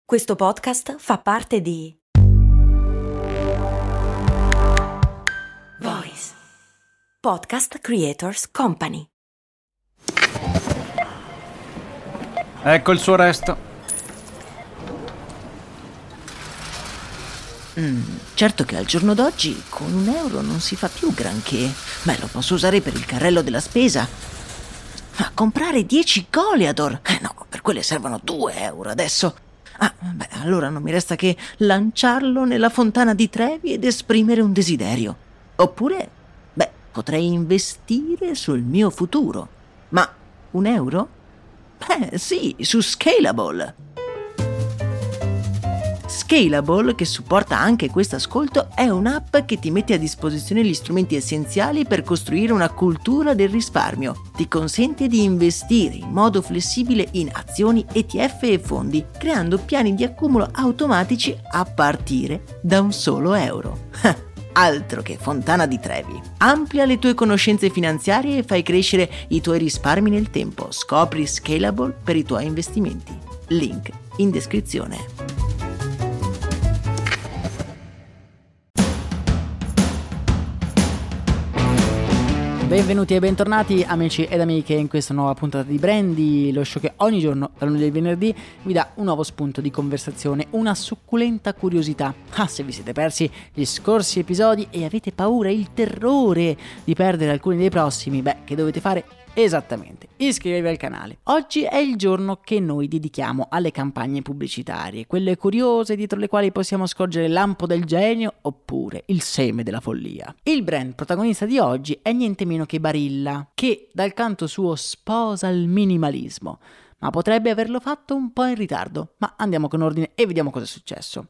Questo podcast fa parte di Voice Podcast Creators Company. Ecco il suo resto. Certo che al giorno d'oggi con €1 non si fa più granché. Lo posso usare per il carrello della spesa. Ma comprare 10 Goliador? No, per quelle servono €2 adesso. Allora non mi resta che lanciarlo nella fontana di Trevi ed esprimere un desiderio. Oppure, potrei investire sul mio futuro. Ma €1? Sì, su Scalable. Scalable, che supporta anche questo ascolto, è un'app che ti mette a disposizione gli strumenti essenziali per costruire una cultura del risparmio. Ti consente di investire in modo flessibile in azioni, ETF e fondi, creando piani di accumulo automatici a partire da un solo euro. Altro che fontana di Trevi. Amplia le tue conoscenze finanziarie e fai crescere i tuoi risparmi nel tempo. Scopri Scalable per i tuoi investimenti. Link in descrizione. Benvenuti e bentornati amici ed amiche in questa nuova puntata di Brandy, lo show che ogni giorno, dal lunedì al venerdì, vi dà un nuovo spunto di conversazione, una succulenta curiosità. Se vi siete persi gli scorsi episodi e avete paura, il terrore di perdere alcuni dei prossimi, che dovete fare? Esattamente, iscrivetevi al canale. Oggi è il giorno che noi dedichiamo alle campagne pubblicitarie, quelle curiose dietro le quali possiamo scorgere il lampo del genio oppure il seme della follia. Il brand protagonista di oggi è niente meno che Barilla, che dal canto suo sposa il minimalismo, ma potrebbe averlo fatto un po' in ritardo. Ma andiamo con ordine e vediamo cosa è successo.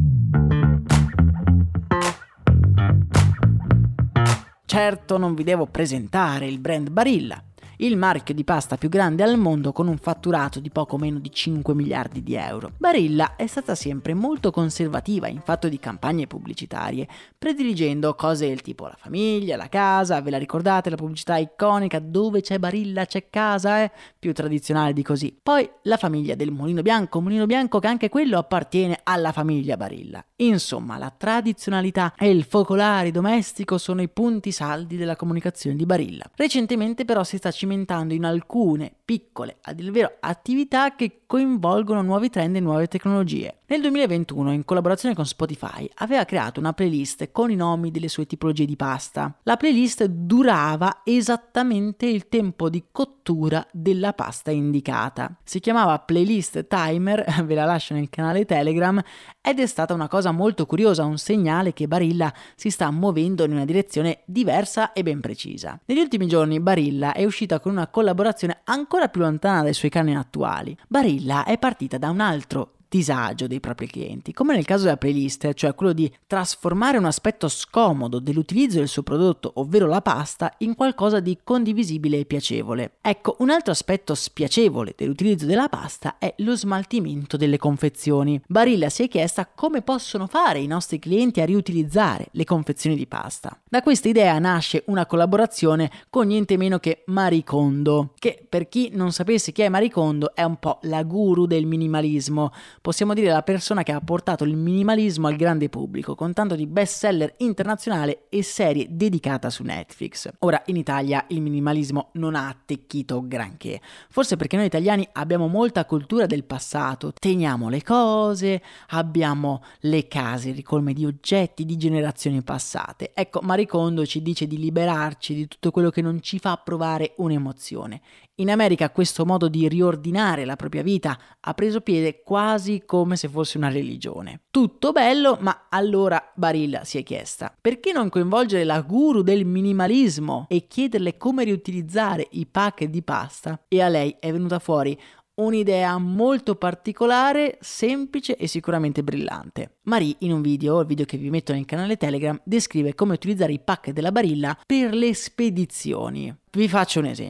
Certo, non vi devo presentare il brand Barilla, il marchio di pasta più grande al mondo con un fatturato di poco meno di 5 miliardi di euro. Barilla è stata sempre molto conservativa in fatto di campagne pubblicitarie, prediligendo cose del tipo la famiglia, la casa, ve la ricordate la pubblicità iconica dove c'è Barilla c'è casa, più tradizionale di così. Poi la famiglia del Mulino Bianco che anche quello appartiene alla famiglia Barilla. Insomma, la tradizionalità e il focolare domestico sono i punti saldi della comunicazione di Barilla. Recentemente però si sta cimentando in alcune piccole, a dir il vero, attività che coinvolgono nuovi trend e nuove tecnologie. Nel 2021, in collaborazione con Spotify, aveva creato una playlist con i nomi delle sue tipologie di pasta. La playlist durava esattamente il tempo di cottura della pasta indicata. Si chiamava Playlist Timer, ve la lascio nel canale Telegram, ed è stata una cosa molto curiosa, un segnale che Barilla si sta muovendo in una direzione diversa e ben precisa. Negli ultimi giorni Barilla è uscita con una collaborazione ancora più lontana dai suoi canoni attuali. Barilla è partita da un altro disagio dei propri clienti, come nel caso della playlist, cioè quello di trasformare un aspetto scomodo dell'utilizzo del suo prodotto, ovvero la pasta, in qualcosa di condivisibile e piacevole. Ecco, un altro aspetto spiacevole dell'utilizzo della pasta è lo smaltimento delle confezioni. Barilla si è chiesta come possono fare i nostri clienti a riutilizzare le confezioni di pasta. Da questa idea nasce una collaborazione con niente meno che Marie Kondo, che per chi non sapesse chi è Marie Kondo è un po' la guru del minimalismo. Possiamo dire la persona che ha portato il minimalismo al grande pubblico, con tanto di bestseller internazionale e serie dedicata su Netflix. Ora, in Italia il minimalismo non ha attecchito granché, forse perché noi italiani abbiamo molta cultura del passato, teniamo le cose, abbiamo le case ricolme di oggetti di generazioni passate. Ecco, Marie Kondo ci dice di liberarci di tutto quello che non ci fa provare un'emozione. In America questo modo di riordinare la propria vita ha preso piede quasi come se fosse una religione. Tutto bello, ma allora Barilla si è chiesta: perché non coinvolgere la guru del minimalismo e chiederle come riutilizzare i pack di pasta? E a lei è venuta fuori un'idea molto particolare, semplice e sicuramente brillante. Marie, in un video, il video che vi metto nel canale Telegram, descrive come utilizzare i pack della Barilla per le spedizioni. Vi faccio un esempio.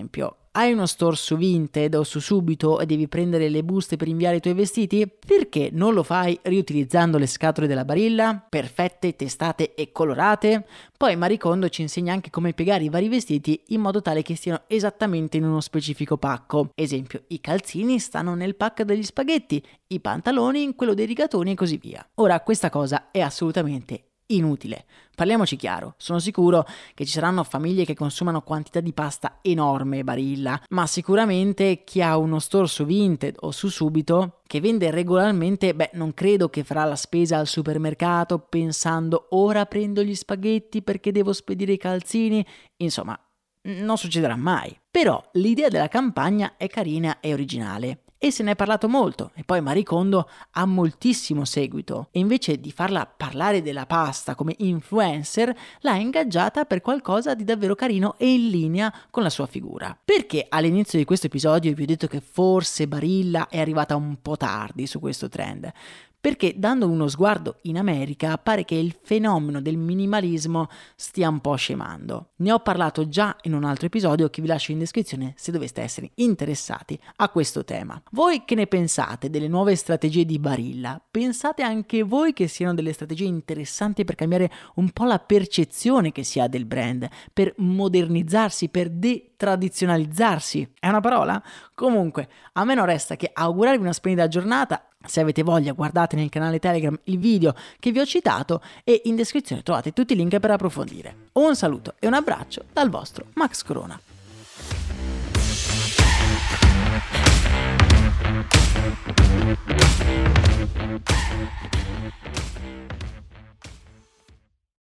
Hai uno store su Vinted o su Subito e devi prendere le buste per inviare i tuoi vestiti? Perché non lo fai riutilizzando le scatole della Barilla? Perfette, testate e colorate? Poi Marie Kondo ci insegna anche come piegare i vari vestiti in modo tale che stiano esattamente in uno specifico pacco. Esempio, i calzini stanno nel pack degli spaghetti, i pantaloni in quello dei rigatoni e così via. Ora, questa cosa è assolutamente inutile. Parliamoci chiaro, sono sicuro che ci saranno famiglie che consumano quantità di pasta enorme Barilla, ma sicuramente chi ha uno store su Vinted o su Subito che vende regolarmente, non credo che farà la spesa al supermercato pensando ora prendo gli spaghetti perché devo spedire i calzini, insomma, non succederà mai. Però l'idea della campagna è carina e originale. E se ne è parlato molto, e poi Marie Kondo ha moltissimo seguito, e invece di farla parlare della pasta come influencer, l'ha ingaggiata per qualcosa di davvero carino e in linea con la sua figura. Perché all'inizio di questo episodio vi ho detto che forse Barilla è arrivata un po' tardi su questo trend? Perché dando uno sguardo in America pare che il fenomeno del minimalismo stia un po' scemando. Ne ho parlato già in un altro episodio che vi lascio in descrizione se doveste essere interessati a questo tema. Voi che ne pensate delle nuove strategie di Barilla? Pensate anche voi che siano delle strategie interessanti per cambiare un po' la percezione che si ha del brand, per modernizzarsi, per detradizionalizzarsi? È una parola? Comunque, a me non resta che augurarvi una splendida giornata. Se avete voglia guardate nel canale Telegram il video che vi ho citato e in descrizione trovate tutti i link per approfondire. Un saluto e un abbraccio dal vostro Max Corona.